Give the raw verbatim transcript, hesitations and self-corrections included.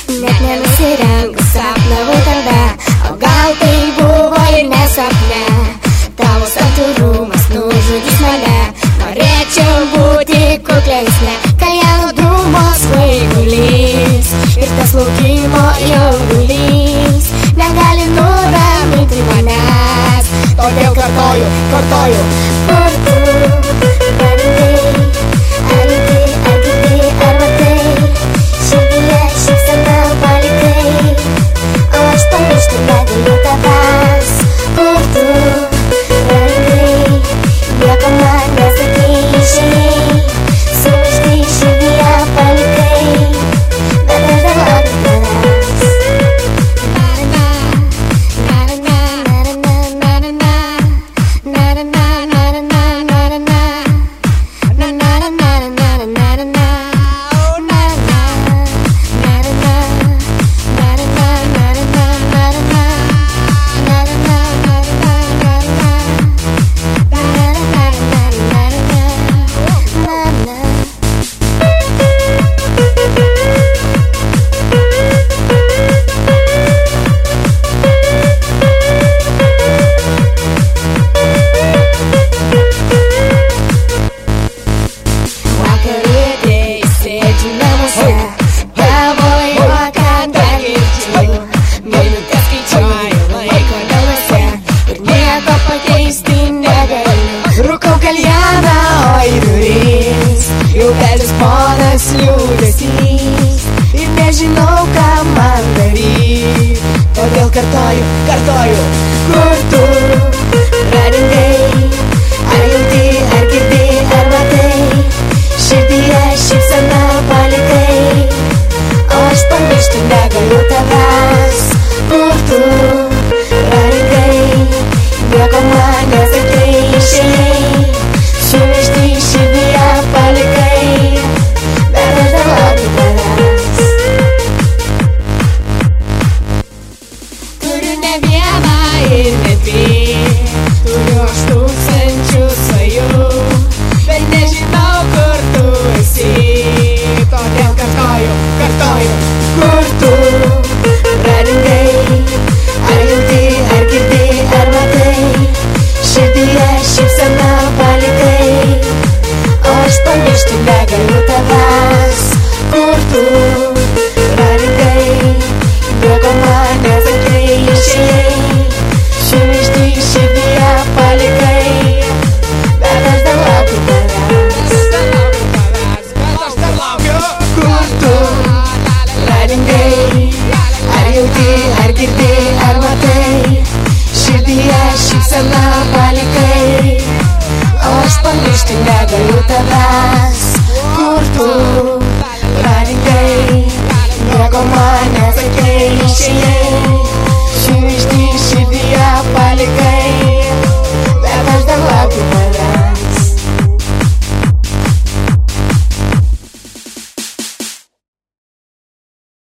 net nenusirenku, sapnavau tave, o gal tai buvo ir nesapne. Tavo santūrumas nužudys mane, norėčiau būti kuklesnė, kai jaudrumo svaigulys ir tas laukimo jaudulys negali nuraminti manęs. Todėl kartoju, kartoju, Kur tu prarandai, ar jauti, ar girdi, ar matai, širdyje šypseną palikai, o aš pamiršti negaliu tavęs. Kur tu prarandai, nieko man nesakei, išėjai, sumaištai širdyje palikai, bet aš dar laukiu tavęs. Rūkau kaljaną, o į duris jau beldžias ponas liūdesys ir nežinau, ką man daryt. Todėl kartoju, kartoju, kur tu prarandai, ar jauti, ar girdi, ar matai, širdyje šypseną palikai, o aš pamiršti negaliu tavęs. Kur tu prarandai, nieko man nesakei, išėjai, sumaištai širdyje palikai, bet aš dar laukiu tavęs. Turiu ne vieną ir ne dvi, turiu aš tūkstančių svajų, bet nežinau, kur tu esi. Todėl kartoju, kartoju, kur tu prarandai, ar jauti, ar girdi, ar matai, širdyje šypseną palikai, o aš pamiršti negaliu tavęs. Kur tu prarandai, nieko man nesakei, išėjai, sumaištai širdyje palikai, bet aš dar laukiu tavęs. Kur tu prarandai, ar jauti, ar girdi, ar matai, širdyje šypseną palikai, o aš pamiršti negaliu tavęs. Kur tu